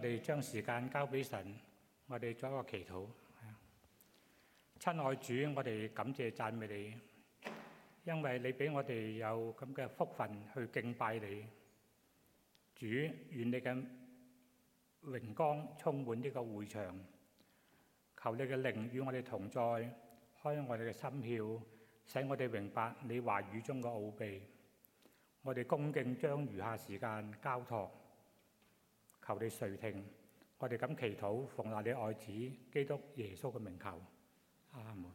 哋將時間交俾神，我哋做一個祈禱。親愛主，我哋感謝讚美你，因為你俾我哋有咁嘅福分去敬拜你。主，願你嘅榮光充滿呢個會場，求你嘅靈與我哋同在，開我哋嘅心竅，使我哋明白你話語中嘅奧秘。我哋恭敬將餘下時間交託，求你垂聽。我哋咁祈禱，奉你愛子基督耶穌嘅名求，阿門。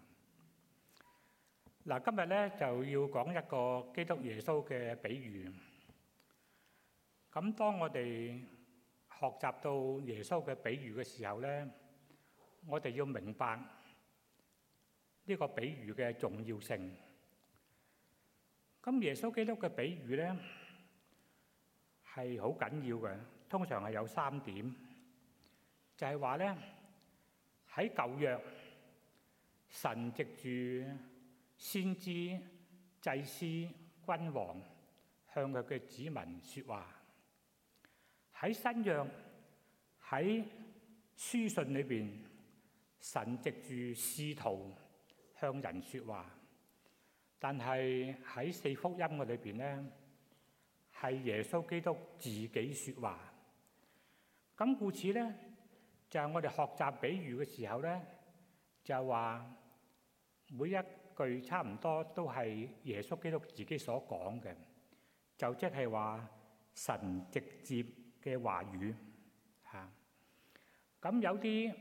嗱，今日咧就要講一個基督耶穌嘅比喻。咁當我哋學習到耶穌嘅比喻嘅時候咧，我哋要明白呢個比喻嘅重要性。咁耶穌基督嘅比喻咧係好緊要嘅，通常係有3點，就係話咧喺舊約，神藉住先知、祭司、君王向佢嘅子民說話。喺新約，喺書信裏邊，神藉住使徒向人說話。但係喺4福音嘅裏邊咧，係耶穌基督自己說話。咁故此咧，就係我哋學習比喻嘅時候咧，就話每一句差唔多都係耶穌基督自己所講嘅，就即係話神直接嘅話語嚇。咁有啲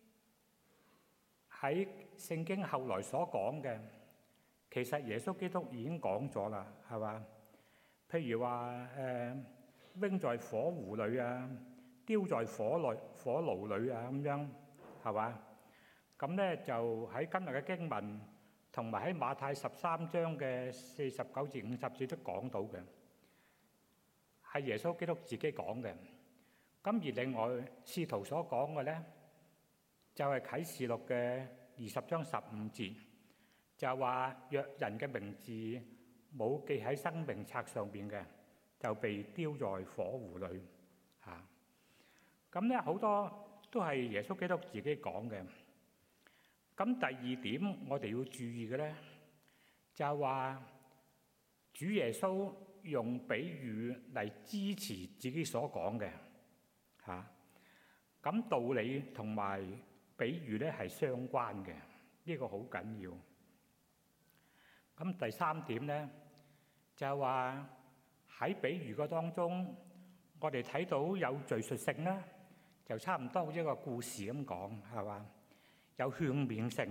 喺聖經後來所講嘅，其實耶穌基督已經講咗啦，係嘛？譬如話扔在火湖裏啊，丟在火爐裏啊，咁樣係嘛？咁咧就喺今日嘅經文同埋喺馬太13章嘅49至50節都講到嘅，係耶穌基督自己講嘅。咁而另外使徒所講嘅咧，就係啟示錄嘅20章15節，就話若人嘅名字冇記喺生命冊上邊嘅，就被丟在火湖裏嚇。咁咧好多都係耶穌基督自己講嘅。咁第2點我哋要注意嘅咧，就係話主耶穌用比喻嚟支持自己所講嘅嚇。咁道理同埋比喻咧係相關嘅，呢個好緊要。咁第3點咧，就係話喺比喻嘅當中，我哋睇到有敘述性啦，就差唔多好似一個故事咁講，係嘛？有勸勉性，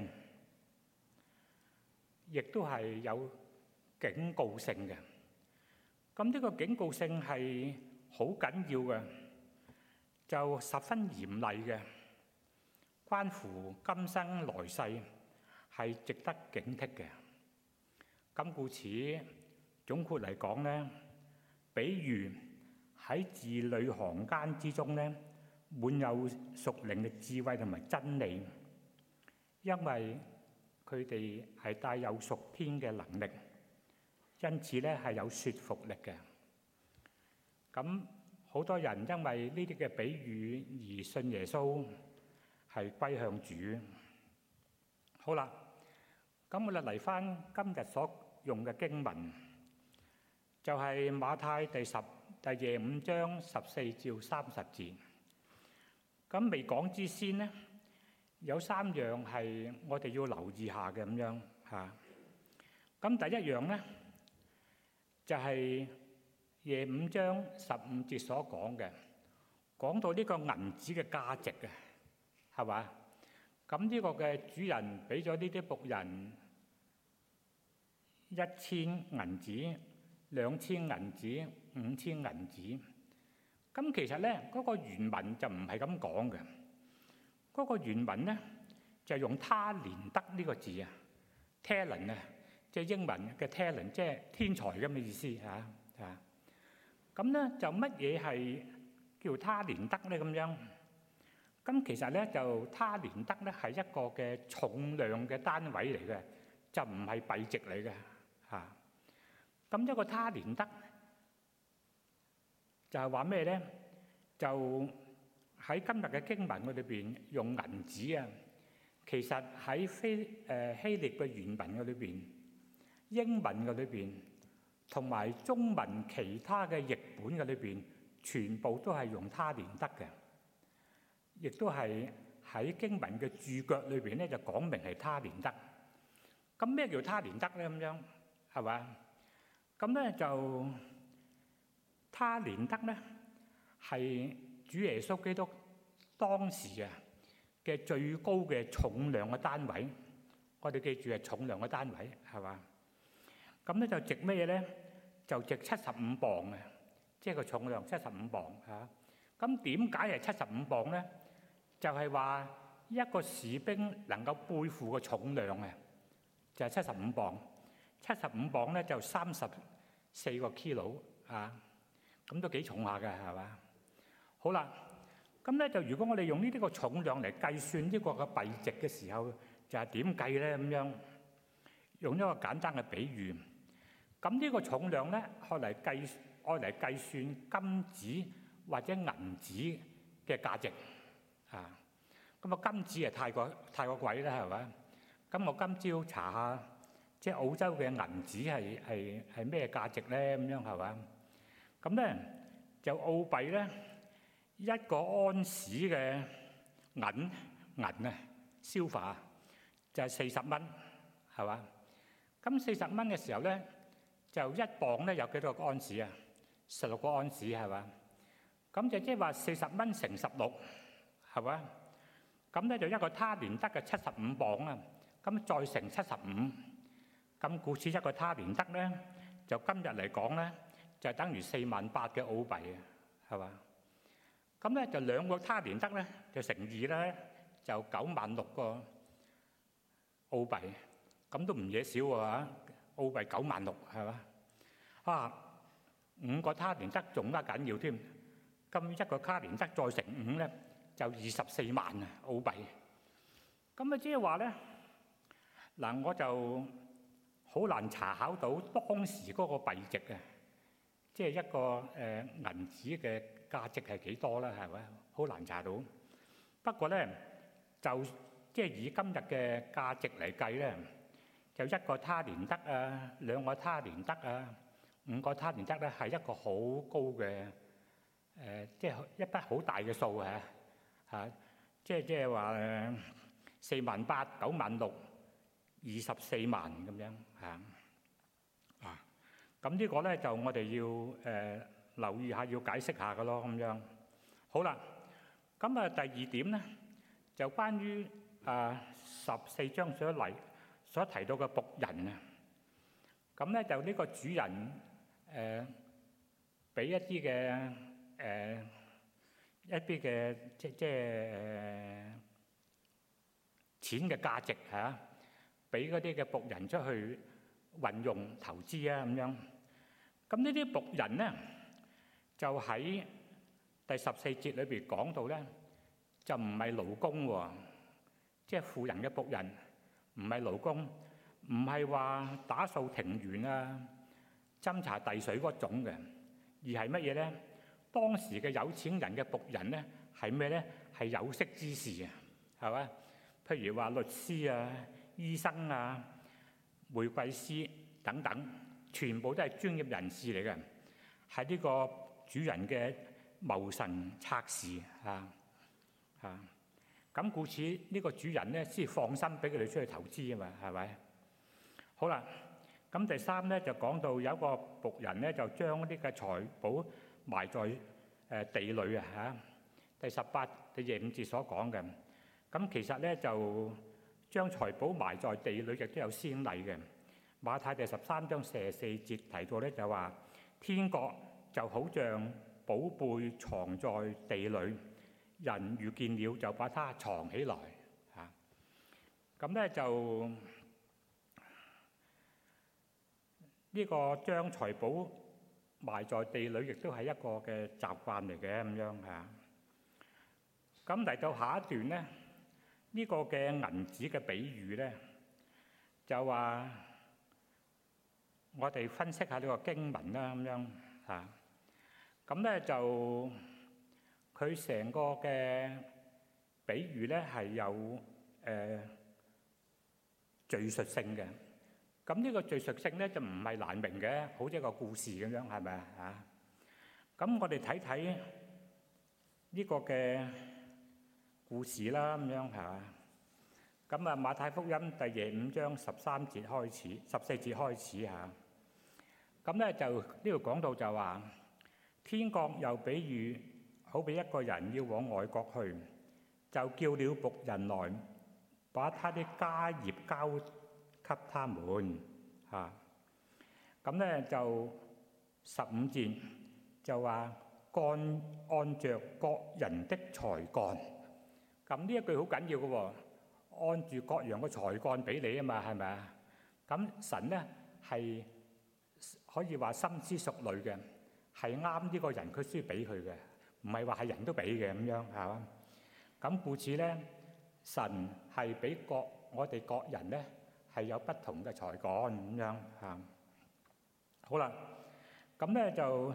亦都係有警告性嘅。咁呢個警告性係好緊要嘅，就十分嚴厲嘅，關乎今生來世，係值得警惕嘅。咁故此總括嚟講咧，比喻喺字裏行間之中咧，滿有屬靈嘅智慧同埋真理。因為佢哋係帶有屬天嘅能力，因此咧係有說服力嘅。咁好多人因為呢啲嘅比喻而信耶穌，係歸向主。好啦，咁我哋嚟返今日所用嘅經文，就係馬太第25章14至30節。咁未講之先咧，有3樣係我哋要留意下嘅咁樣嚇。咁第一樣咧，就係25章15節所講嘅，講到呢個銀子嘅價值嘅，係嘛？咁呢個嘅主人俾咗呢啲僕人1000銀子、2000銀子、5000銀子。咁其實咧，嗰個原文就唔係咁講嘅。嗰個原文咧就係用他連得呢個字啊 ，talent 啊，即係英文嘅 talent， 即係天才咁嘅意思嚇嚇。咁咧就乜嘢係叫他連得咧咁樣？咁其實咧就他連得咧係一個嘅重量嘅單位嚟嘅，就唔係幣值嚟嘅嚇。咁一個他連得就係話咩咧？就喺今日嘅經文裏邊用銀子啊，其實喺希臘嘅原文嘅裏邊、英文嘅裏邊同埋中文其他嘅譯本嘅裏邊，全部都係用他連得嘅，亦都係喺經文嘅注腳裏邊咧就講明係他連得。咁咩叫他連得咧？咁樣係嘛？咁咧就他連得咧係主耶穌基督當時啊嘅最高嘅重量嘅單位。我哋記住係重量嘅單位，係嘛？咁咧就值咩嘢咧？就值75磅啊！即係個重量75磅嚇。咁點解係75磅咧？就係話一個士兵能夠背負嘅重量啊，就係75磅。75磅咧就34個 kilo 啊，咁都幾重下嘅，係嘛？好啦，咁咧就如果我哋用呢啲個重量嚟計算呢個嘅幣值嘅時候，就係點計咧？咁樣用一個簡單嘅比喻，咁呢個重量咧，愛嚟計算金子或者銀紙嘅價值啊。咁啊，金紙係太過貴啦，係嘛？咁我今朝查下，即係澳洲嘅銀紙係咩價值咧？咁樣係嘛？咁咧就澳幣咧1個安士嘅銀啊，消化就係40蚊，係嘛？咁40蚊嘅時候咧，就1磅咧有幾多個安士啊？16個安士，係嘛？咁就即係話40蚊乘16，係嘛？咁咧就一個他連得嘅75磅啊，咁再乘75，咁故此一個他連得咧，就今日嚟講咧，就等於48000嘅澳幣啊，係嘛？咁咧就兩個他連得咧，就乘2咧，就96000個澳幣，咁都唔嘢少喎，澳幣96000，係嘛？啊，5個他連得仲加緊要添，咁一個他連得再乘5咧，就24萬啊澳幣。咁啊，即係話咧，嗱我就好難查考到當時嗰個幣值啊，即係一個銀紙嘅價值係幾多啦，係咪？好難查到。不過咧，就即係以今日嘅價值嚟計咧，就一個他連得啊，2個他連得啊，5個他連得咧，係一個好高嘅即係一筆好大嘅數嚇，即係話48000、96000、24萬咁樣嚇啊！咁呢個咧就我哋要留意下，要解釋下嘅咯，咁樣。好啦，咁啊第二點咧，就關於14章所提到嘅僕人啊。咁咧就呢個主人俾一啲嘅即係錢嘅價值嚇，俾嗰啲嘅僕人出去運用投資啊咁樣。咁呢啲僕人咧，就喺第14節裏邊講到咧，就唔係勞工喎，即係富人嘅僕人唔係勞工，唔係話打掃庭園啊、斟茶遞水嗰種嘅，而係乜嘢咧？當時嘅有錢人嘅僕人咧係咩咧？係有識之士啊，係嘛？譬如話律師啊、醫生啊、玫瑰師等等，全部都係專業人士嚟嘅，係呢個主人嘅謀臣策士啊。咁故此呢個主人咧先放心俾佢哋出去投資啊嘛，係咪？好啦，咁第3咧就講到有一個僕人咧就將啲嘅財寶埋在地裏啊嚇。第18第25節所講嘅，咁其實咧就將財寶埋在地裏亦都有先例嘅。馬太第13章44節提到咧就話，天國就好像寶貝藏在地裏，人遇見了就把它藏起來嚇。咁咧就呢個將財寶埋在地裏，亦都係一個嘅習慣嚟嘅咁樣嚇。咁嚟到下一段咧，呢個嘅銀紙嘅比喻咧，就話我哋分析下呢個經文啦咁樣嚇。咁咧就佢成個嘅比喻咧係有敘述性嘅。咁呢個敘述性咧就唔係難明嘅，好似一個故事咁樣，係咪啊？咁我哋睇睇呢個嘅故事啦，咁樣嚇。咁啊，馬太福音第25章13節開始，14節開始嚇。咁咧就呢度講到就話，天國又比喻好比一個人要往外國去，就叫了僕人來，把他的家業交給他們嚇。咁咧就15節就話按著各人的才幹。咁呢一句好緊要嘅喎，按住各樣嘅才幹俾你啊嘛，係咪啊？咁神咧係可以話深思熟慮嘅，係啱呢個人佢需要俾佢嘅，唔係話係人都俾嘅咁樣係嘛？咁故此咧，神係俾我哋各人咧係有不同嘅才幹咁樣嚇。好啦，咁咧就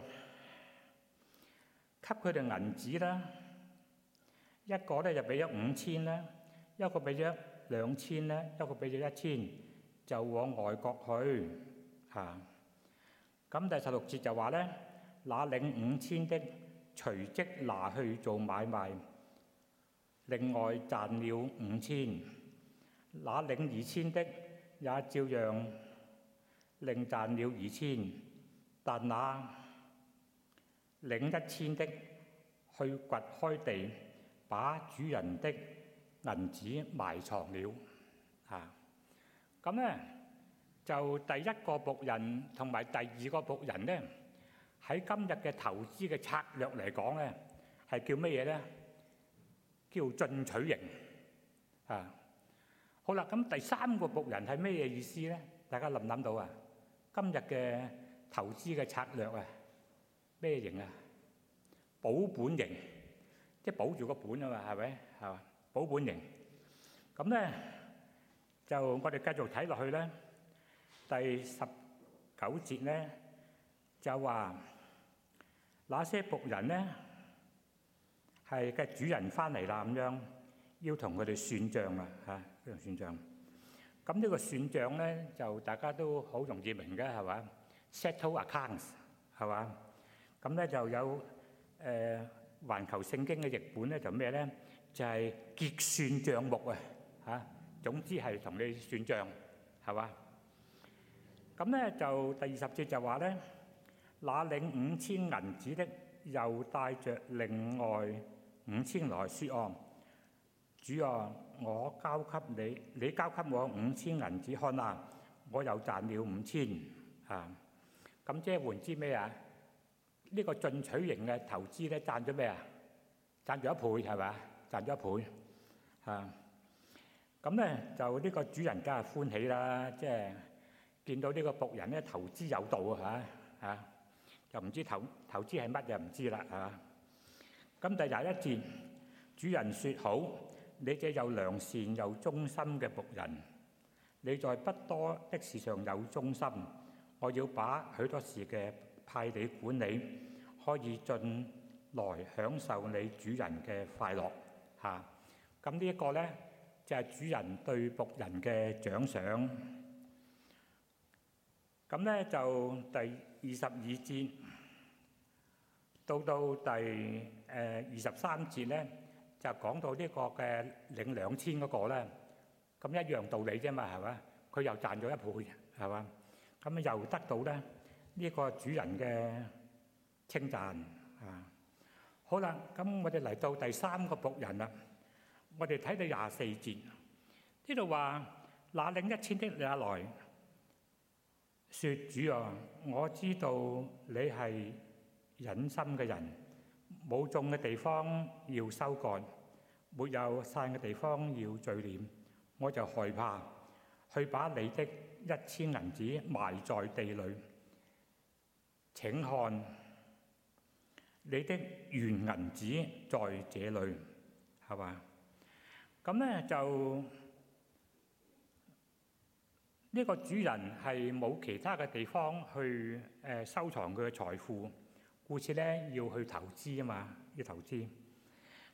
給佢哋銀子啦，一個咧就俾咗5000啦，一個俾咗2000啦，一個俾咗1000，就往外國去嚇。咁第16節就話咧，那領5000的隨即拿去做買賣，另外賺了5000；那領2000的也照樣另賺了2000，但那領1000的去掘開地，把主人的銀子埋藏了嚇。咁咧就第一個僕人同埋第二個僕人咧，喺今日嘅投資嘅策略嚟講咧，係叫乜嘢咧？叫進取型啊！好啦，咁第三個僕人係咩嘢意思咧？大家諗唔諗到啊？今日嘅投資嘅策略啊，咩型啊？保本型，即係保住個本啊嘛，係咪？係嘛？保本型。咁咧就我哋繼續睇落去咧，第19節咧就話，那些僕人咧係嘅主人翻嚟啦，咁樣要同佢哋算賬啦嚇，要算賬。咁呢個算賬咧就大家都好容易明嘅，係嘛？Settle accounts 係嘛？咁咧就有環球聖經嘅譯本咧就咩咧？就係結算帳目啊嚇。總之係同你算賬係嘛？咁咧就第20節就話咧，那領5000銀子的又帶著另外5000來説哦，主啊，我交給你，你交給我5000銀子，看啊，我又賺了5000啊！咁即係換之咩啊？呢個進取型嘅投資咧，賺咗咩啊？賺咗1倍係咪？賺咗1倍啊！咁咧就呢個主人梗係歡喜啦，即係見到呢個僕人咧投資有道啊！就唔知投資係乜嘢唔知啦啊！咁第21節，主人説好，你這又良善又忠心嘅僕人，你在不多的事上有忠心，我要把許多事嘅派你管理，可以進來享受你主人嘅快樂嚇。咁呢一個咧就係主人對僕人嘅獎賞。咁咧就第22節到第23節咧，就講到呢個嘅領2000嗰個咧，咁一樣道理啫嘛，係嘛？佢又賺咗1倍，係嘛？咁又得到咧呢個主人嘅稱讚啊！好啦，咁我哋嚟到第3個僕人啦，我哋睇到24節呢度話，那領1000的也來説：主啊，我知道你係忍心嘅人，冇種嘅地方要收割，沒有散嘅地方要聚斂，我就害怕，去把你的1000銀子埋在地裏。請看，你的原銀子在這裏，係嘛？咁咧就呢個主人係冇其他嘅地方去收藏佢嘅財富，故此咧要去投資啊嘛，要投資。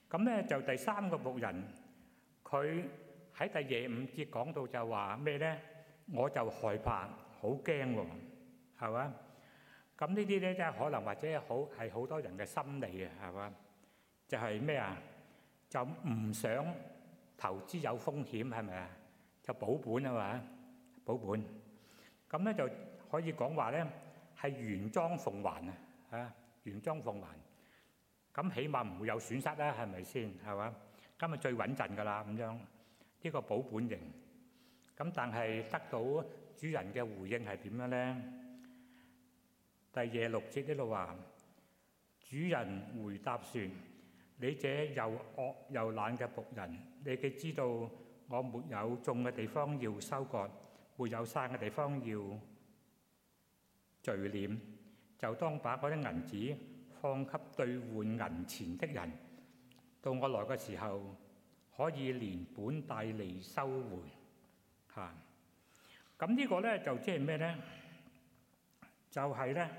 咁咧就第三個僕人，佢喺第25節講到就話咩咧？我就害怕，好驚喎，係嘛？咁呢啲咧，即係可能或者係好多人嘅心理啊，係嘛？就係咩啊？就唔想投資有風險，係咪啊？就保本啊嘛，保本。咁咧就可以講話咧係原裝奉還啊，嚇原裝奉還。咁起碼唔會有損失啦，係咪先？係嘛？咁咪最穩陣㗎啦，咁樣呢個保本型。咁但係得到主人嘅回應係點樣咧？第26節呢度話，主人回答說：你這又惡又懶嘅僕人，你既知道我沒有種嘅地方要收割，沒有散嘅地方要聚斂，就當把嗰啲銀子放給兌換銀錢的人，到我來嘅時候，可以連本帶利收回。嚇！咁呢個咧就即係咩咧？就係咧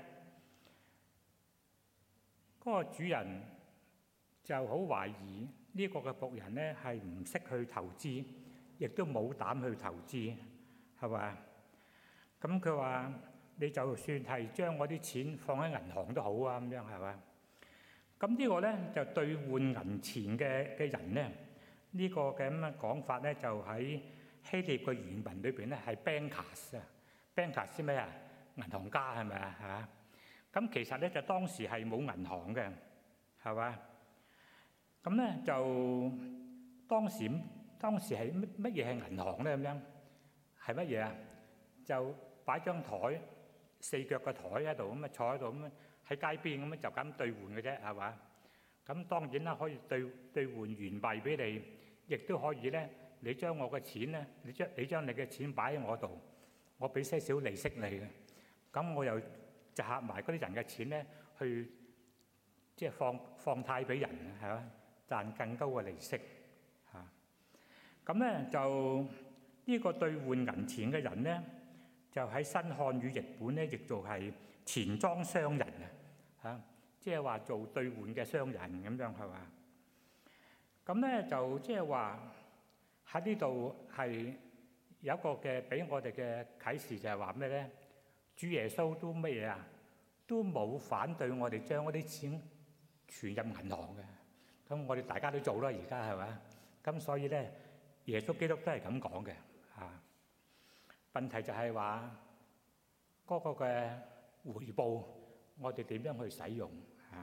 嗰個主人就好懷疑呢個嘅僕人咧係唔識去投資，亦都冇膽去投資，係咪？咁佢話：你就算係將我啲錢放喺銀行都好啊，咁樣係咪？咁呢個咧就兌換銀錢嘅人咧，呢個嘅咁嘅講法咧就喺希臘嘅原文裏邊咧係 bankers 啊 ，bankers 咩啊？銀行家係咪啊？嚇！咁其實咧就當時係冇銀行嘅，係嘛？咁咧就當時係乜嘢係銀行咧？咁樣係乜嘢啊？就擺張台四腳嘅台喺度咁啊，坐喺度咁啊，喺街邊咁樣就咁兌換嘅啫，係嘛？咁當然啦，可以兌換元幣俾你，亦都可以咧。你將我嘅錢咧，你將你嘅錢擺喺我度，我俾些少利息你嘅。咁我又集合埋嗰啲人嘅錢咧，去即係放貸俾人，係嘛？賺更高嘅利息嚇。咁咧就呢個兌換銀錢嘅人咧，就喺新漢語譯本咧，譯做係錢莊商人啊嚇，即係話做兌換嘅商人咁樣係嘛？咁咧就即係話喺呢度係有一個嘅俾我哋嘅啟示，就係話咩咧？主耶穌都乜嘢啊？都冇反對我哋將嗰啲錢存入銀行嘅。咁我哋大家都做啦，而家係嘛？咁所以咧，耶穌基督都係咁講嘅嚇。問題就係話嗰個嘅回報，我哋點樣去使用嚇？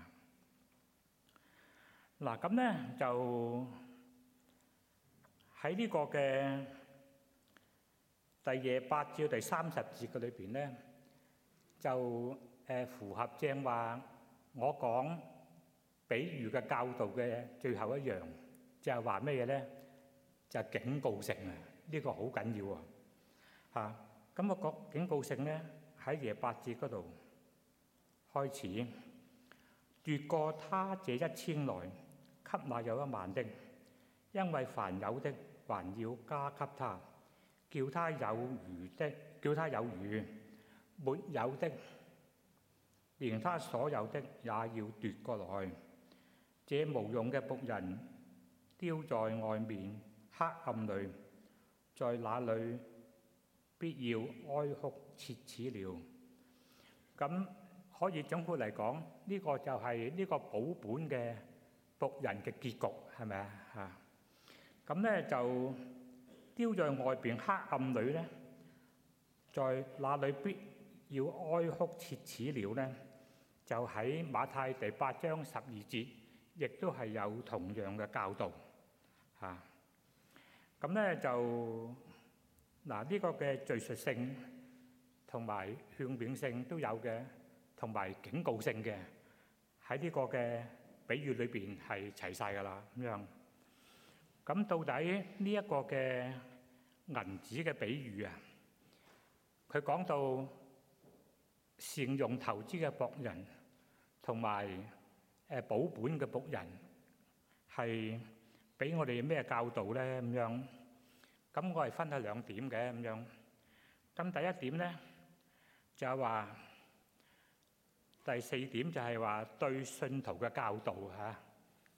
嗱咁咧就喺呢個嘅第28至第30節嘅裏邊咧，就符合正話我講比喻嘅教導嘅最後一樣，就係話咩嘢咧？就係警告性啊！呢個好緊要啊！嚇咁我講警告性咧，喺28節嗰度開始，奪過他這1000來，給那有10000的，因為凡有的還要加給他，叫他有餘；沒有的，連他所有的也要奪過來。這無用嘅僕人丟在外面黑暗裏，在那裏必要哀哭切齒了。咁可以總括嚟講，呢個就係呢個保本嘅僕人嘅結局，係咪啊？嚇！咁咧就丟在外邊黑暗裏咧，在那裏必要哀哭切齒了咧，就喺馬太第8章12節，亦都係有同樣嘅教導嚇。咁咧就嗱呢個嘅敘述性同埋勸勉性都有嘅，同埋警告性嘅喺呢個嘅比喻裏邊係齊晒㗎啦咁樣。咁到底呢一個嘅銀紙嘅比喻啊，佢講到善用投資嘅僕人同埋保本嘅僕人係俾我哋咩教導咧？咁樣咁我係分咗兩點嘅咁樣。咁第一點咧就係話，第4點就係話對信徒嘅教導嚇。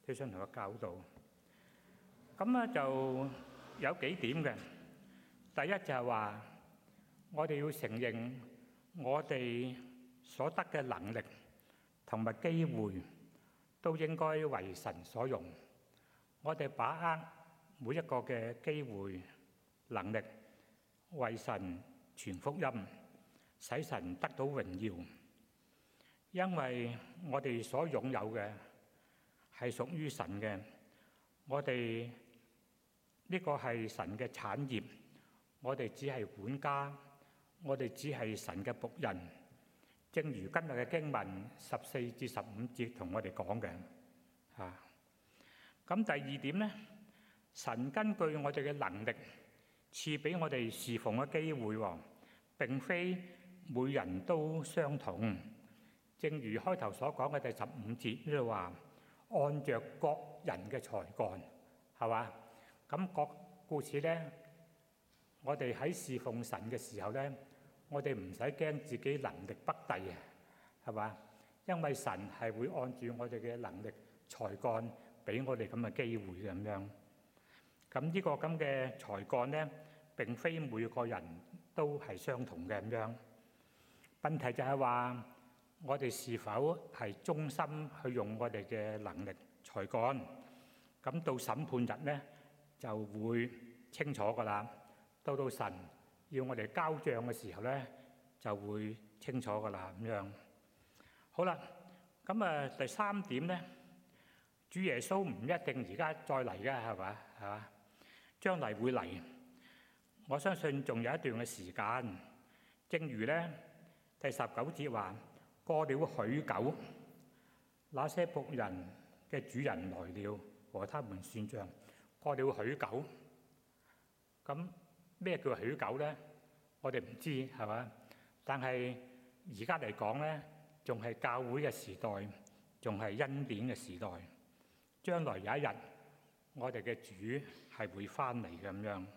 佢想同佢教導。咁咧就有幾點嘅。第一就係話，我哋要承認我哋所得嘅能力同埋機會都應該為神所用。我哋把握每一個嘅機會能力，為神傳福音，使神得到榮耀。因為我哋所擁有嘅係屬於神嘅，我哋呢個係神嘅產業，我哋只係管家，我哋只係神嘅僕人。正如今日嘅經文14至15節同我哋講嘅嚇。咁第二點呢，神根據我哋嘅能力賜俾我哋侍奉嘅機會喎，並非每人都相同。正如開頭所講嘅第15節呢度話，按着各人嘅才幹，係嘛？咁故此呢，我哋喺侍奉神嘅時候呢，我哋唔使驚自己能力不逮啊，係嘛？因為神係會按住我哋嘅能力才幹俾我哋咁嘅機會咁樣。咁呢個咁嘅才幹呢，並非每個人都係相同嘅咁樣。問題就係話，我哋是否係忠心去用我哋嘅能力才幹？咁到審判日呢，就會清楚噶啦。到神要我哋交帳嘅時候呢，就會清楚噶啦咁樣。好啦，咁第三點呢，主耶穌唔一定而家再嚟嘅，係嘛？係嘛？將來會嚟，我相信仲有一段嘅時間。正如呢第19節話，過了許久，那些僕人嘅主人來了，和他們算賬。過了許久，咁咩叫許久呢？我哋唔知，係嘛？但係而家嚟講呢，仲係教會嘅時代，仲係恩典嘅時代。將來有一日，我哋嘅主係會翻嚟嘅咁樣。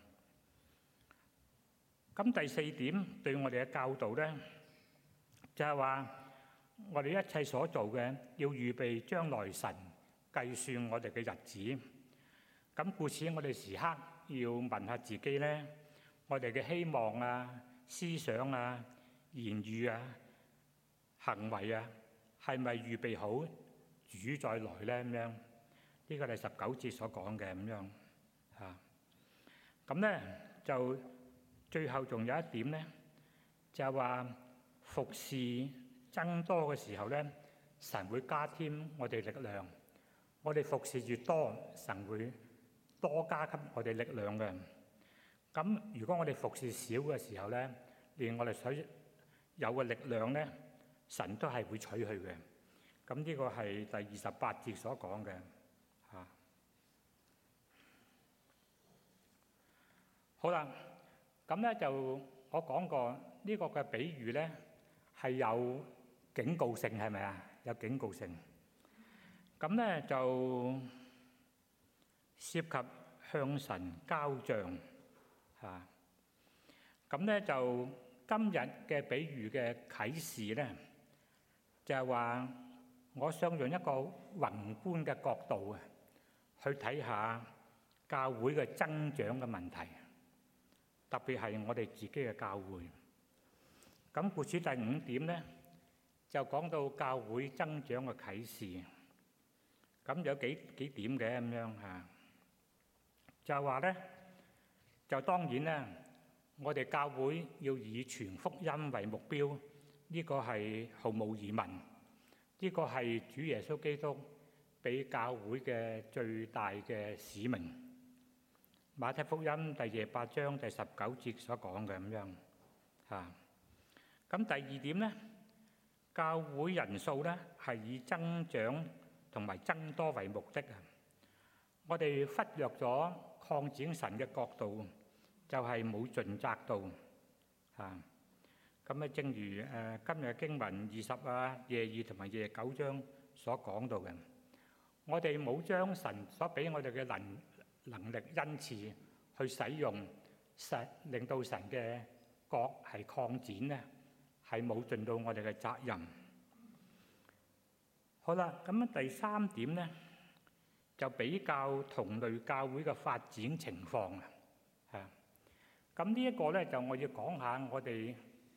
咁第四點對我哋嘅教導呢，就係話我哋一切所做嘅，要預備將來神計算我哋嘅日子。咁故此，我哋時刻要問下自己呢，我哋嘅希望啊、思想啊、言語啊、行為啊，係咪預備好主再來呢？咁樣呢個係19節所講嘅咁樣嚇。咁呢就最後仲有一點呢，就係話服侍增多嘅時候呢，神會加添我哋力量。我哋服侍越多，神會多加給我哋力量嘅。咁如果我哋服侍少嘅時候呢，連我哋所有嘅力量呢，神都係會取去嘅。咁呢個係第28節所講嘅嚇。好啦，咁呢就我講過呢個嘅比喻呢係有警告性，係咪啊？有警告性。咁呢就涉及向神交帳嚇。咁呢就今日嘅比喻嘅啟示呢，就係話我想用一個宏觀嘅角度啊，去睇下教會嘅增長嘅問題，特別係我哋自己嘅教會。咁故此第5點呢，就講到教會增長嘅啟示。咁有幾點嘅咁樣嚇，就係話呢，就當然啦，我哋教會要以傳福音為目標，呢個係毫無疑問。呢個係主耶穌基督俾教會嘅最大嘅使命。馬太福音第28章第19節所講嘅咁樣嚇。咁第二點呢，教會人數呢係以增長同埋增多為目的啊！我哋忽略咗擴展神嘅國度，就係冇盡責到嚇。咁正如今日嘅經文20啊、22同埋29章所講到嘅，我哋冇將神所俾我哋嘅能力恩賜去使用，令到神嘅國係擴展呢，係冇盡到我哋嘅責任。好啦，咁第3點呢， 就比較同類教會嘅發展情況啊。咁呢一個咧就我要講下我哋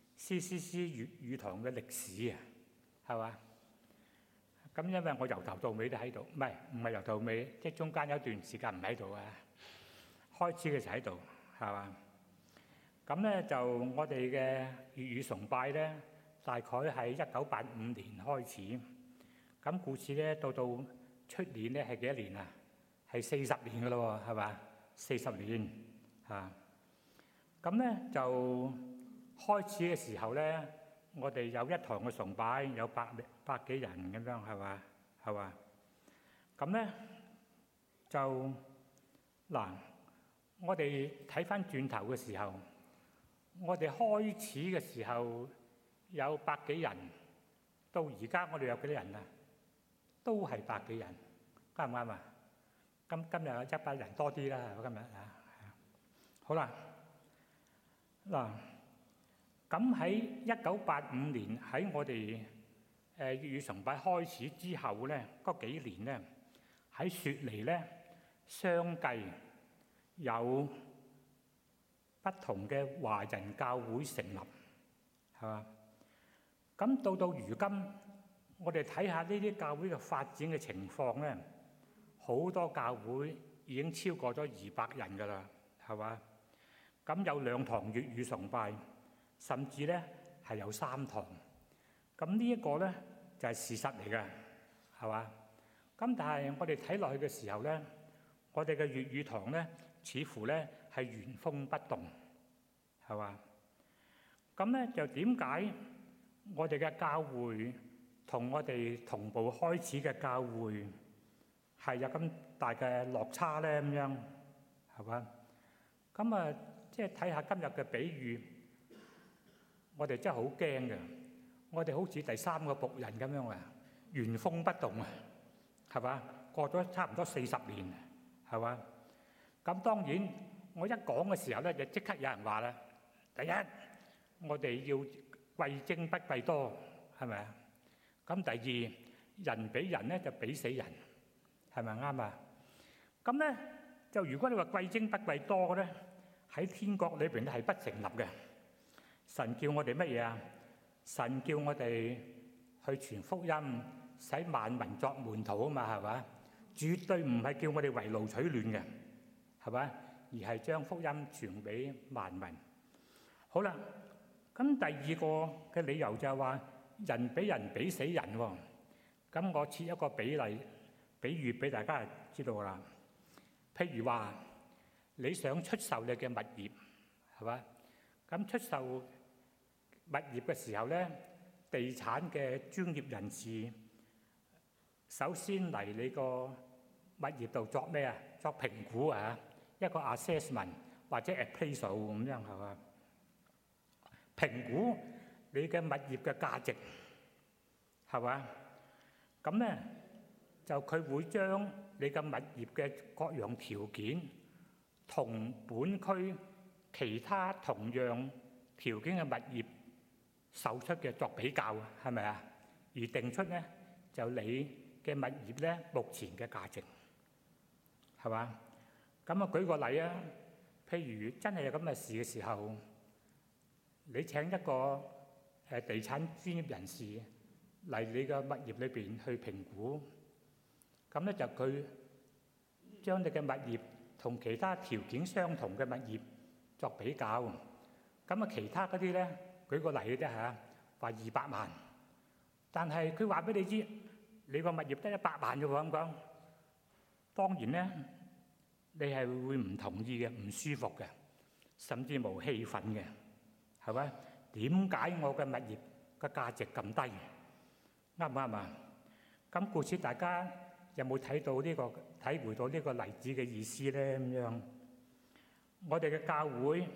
CCC 粵語堂嘅歷史啊，係嘛？咁因為我由頭到尾都喺度，唔係由頭到尾，即係中間有一段時間唔喺度啊。開始嘅時候喺度，係嘛？咁咧就我哋嘅粵語崇拜咧，大概喺1985年開始。咁故此咧，到出年咧係幾多年啊？係40年噶咯喎，係嘛？40年嚇。咁咧就開始嘅時候咧，我哋有一堂嘅崇拜，有百幾人咁樣，係嘛？係嘛？咁咧就嗱，我哋睇翻轉頭嘅時候，我哋開始嘅時候有百幾人，到而家我哋有幾多人啊？都係百幾人，啱唔啱啊？今日有100人多啲啦，今日啊，好啦，嗱，咁喺1985年喺我哋粵語崇拜開始之後咧，嗰幾年咧喺雪梨咧，相繼有不同嘅華人教會成立，係嘛？咁到如今，我哋睇下呢啲教會嘅發展嘅情況咧，好多教會已經超過咗200人㗎啦，係嘛？咁有2堂粵語崇拜，甚至咧係有3堂。咁呢一個咧就係事實嚟嘅，係嘛？咁但係我哋睇落去嘅時候咧，我哋嘅粵語堂咧，似乎咧係原封不動，係嘛？咁咧就點解我哋嘅教會同我哋同步開始嘅教會係有咁大嘅落差咧？咁樣係嘛？咁啊，即係睇下今日嘅比喻，我哋真係好驚嘅。我哋好似第3個僕人咁樣啊，原封不動啊，係嘛？過咗差唔多40年，係嘛？咁當然我一講嘅時候咧，就即刻有人話啦：第一，我哋要貴精不貴多，係咪啊？咁第二，人比人咧就比死人，係咪啱啊？咁咧就如果你話貴精不貴多嘅咧，喺天國裏邊咧係不成立嘅。神叫我哋乜嘢啊？神叫我哋去傳福音，使萬民作門徒啊嘛，係嘛？絕對唔係叫我哋圍爐取暖嘅，係嘛？而係將福音傳俾萬民。好啦，咁第二個嘅理由就係話人比人比死人喎。咁我設一個比喻俾大家知道啦。譬如話你想出售你嘅物業，係嘛？咁出售物業嘅時候咧，地產嘅專業人士首先嚟你個物業度作咩啊？作評估啊，一個 assessment 或者 appraisal 咁樣，係嘛？評估你嘅物業嘅價值，係嘛？咁咧就佢會將你嘅物業嘅各樣條件同本區其他同樣條件嘅物業售出嘅作比較，係咪啊？而定出咧就你嘅物業咧目前嘅價值，係嘛？咁啊舉個例啊，譬如真係有咁嘅事嘅時候，你請一個地產專業人士嚟你嘅物業裏邊去評估，咁咧就佢將你嘅物業同其他條件相同嘅物業作比較，咁啊其他嗰啲咧，舉個例嘅啫嚇，話200萬，但係佢話俾你知，你個物業得100萬啫喎咁講，當然咧你係會唔同意嘅，唔舒服嘅，甚至無氣憤嘅，係咪？點解我嘅物業嘅價值咁低？啱唔啱啊？咁故此大家有冇睇到呢個體會到呢個例子嘅意思咧？咁樣，我哋嘅教會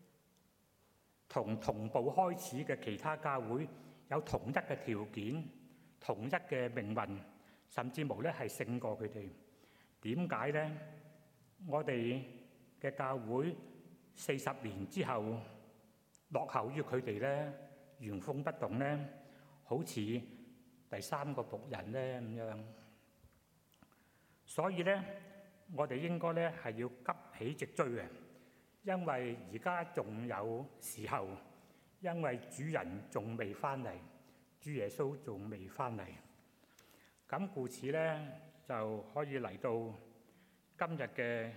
同步開始嘅其他教會有同一嘅條件、同一嘅命運，甚至無咧係勝過佢哋。點解咧？我哋嘅教會40年之後落後於佢哋咧，原封不動咧，好似第3個僕人咧咁樣。 所以咧，我哋應該咧係要急起直追嘅，因為而家仲有時候，因為主人仲未翻嚟，主耶穌仲未翻嚟。咁故此咧，就可以嚟到今日嘅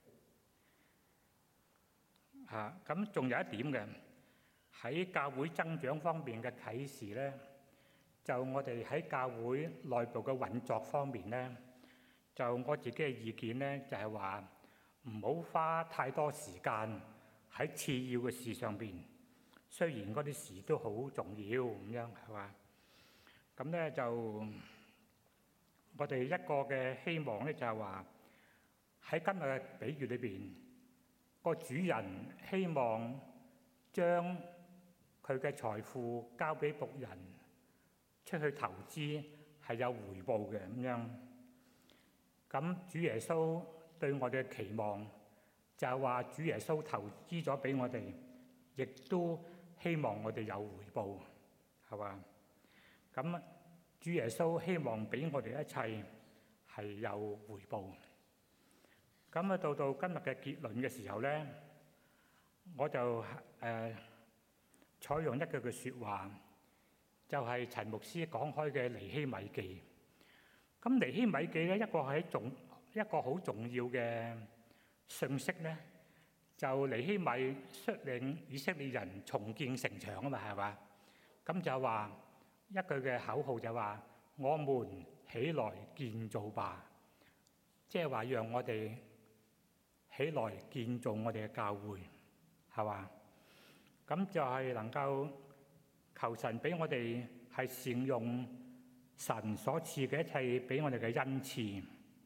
咁仲有一點嘅，喺教會增長方面嘅啟示咧，就我哋喺教會內部嘅運作方面咧，就我自己嘅意見咧，就係話唔好花太多時間喺次要嘅事上邊。雖然嗰啲事都好重要咁樣，係嘛？咁咧就我哋一個嘅希望咧，就係話喺今日嘅比喻裏邊，個主人希望將佢嘅財富交俾僕人出去投資，係有回報嘅咁樣。咁主耶穌對我哋嘅期望就係話，主耶穌投資咗俾我哋，亦都希望我哋有回報，係嘛？咁主耶穌希望俾我哋一切係有回報。咁到今日嘅結論嘅時候咧，我就採用一句説話，就係陳牧師講開嘅尼希米記。咁尼希米記咧，一個好重要嘅信息咧，就尼希米率領以色列人重建城牆啊嘛，係嘛？咁就話一句嘅口號就話：我們起來建造吧，即係話讓我哋起來建造我哋嘅教會，係嘛？咁就係能夠求神俾我哋係善用神所賜嘅一切俾我哋嘅恩賜。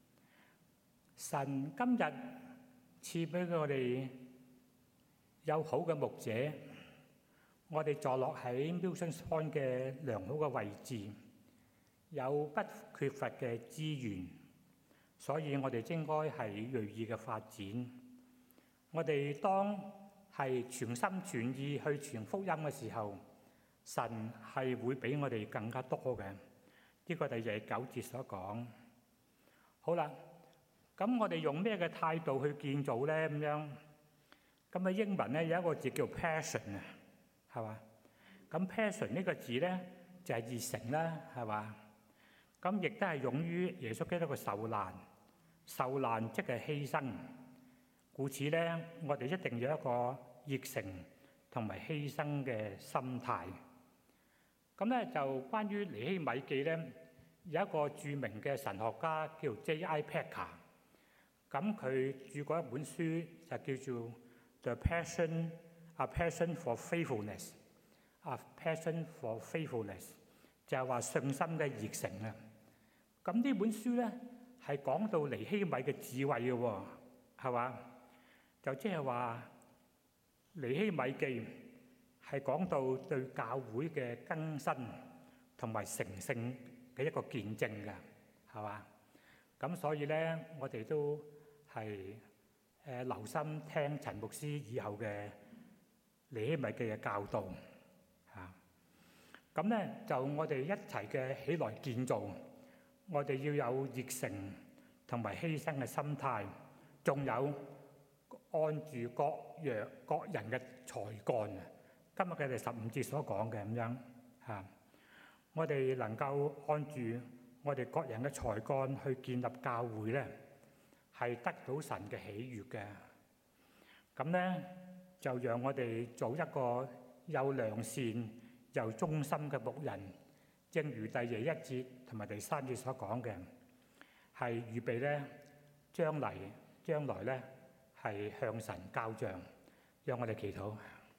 神今日賜俾我哋有好嘅牧者，我哋坐落喺 Milton Point 嘅良好嘅位置，有不缺乏嘅資源，所以我哋應該係銳意嘅發展。我哋當係全心全意去傳福音嘅時候，神係會俾我哋更加多嘅。呢個第29節所講。好啦，咁我哋用咩嘅態度去建造咧？咁樣咁喺英文咧有一個字叫 passion 啊，係嘛？咁 passion 呢個字咧就係熱誠啦，係嘛？咁亦都係用於耶穌基督嘅受難，受難即係犧牲。故此咧，我哋一定要有一個熱誠同埋犧牲嘅心態。咁咧就關於尼希米記咧，有一個著名嘅神學家叫 J.I. Packer。咁佢著過一本書就叫做 The Passion, A Passion for Faithfulness， A Passion for Faithfulness 就係話信心嘅熱誠啊。咁呢本書咧係講到尼希米嘅智慧嘅喎，係嘛？就即係話尼希米記係講到對教會嘅更新同埋成聖嘅一個見證㗎，係嘛？咁所以咧，我哋都係留心聽陳牧師以後嘅尼希米記嘅教導嚇。咁咧就我哋一齊嘅起來建造，我哋要有熱誠同埋犧牲嘅心態，仲有按住各人嘅才幹啊！今日嘅第15節所講嘅咁樣嚇，我哋能夠按住我哋各人嘅才幹去建立教會咧，係得到神嘅喜悅嘅。咁咧就讓我哋做一個又良善又忠心嘅牧人，正如第21節同埋第3節所講嘅，係預備咧將來咧係向神交賬。讓我哋祈禱。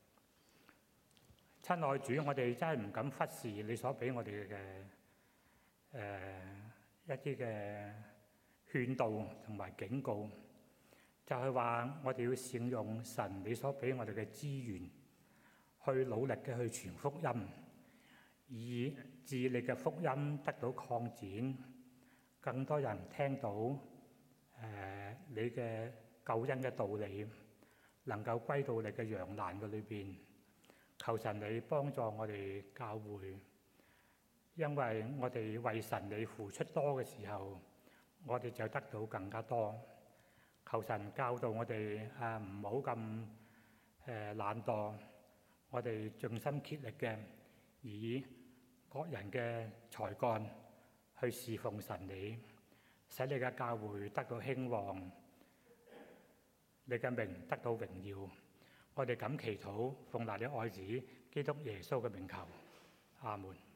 親愛主，我哋真係唔敢忽視你所俾我哋嘅一啲嘅勸導同埋警告，就係話我哋要善用神你所俾我哋嘅資源，去努力嘅去傳福音，以致你嘅福音得到擴展，更多人聽到你嘅救恩嘅道理，能夠歸到你嘅羊欄嘅裏邊。求神你幫助我哋教會，因為我哋為神你付出多嘅時候， 我哋就得到更加多。求神教導我哋唔好咁懶惰，我哋盡心竭力嘅以各人嘅才幹去侍奉神你，使你嘅教會得到興旺，你嘅名得到榮耀。我哋咁祈禱，奉拿你愛子基督耶穌嘅名求，阿門。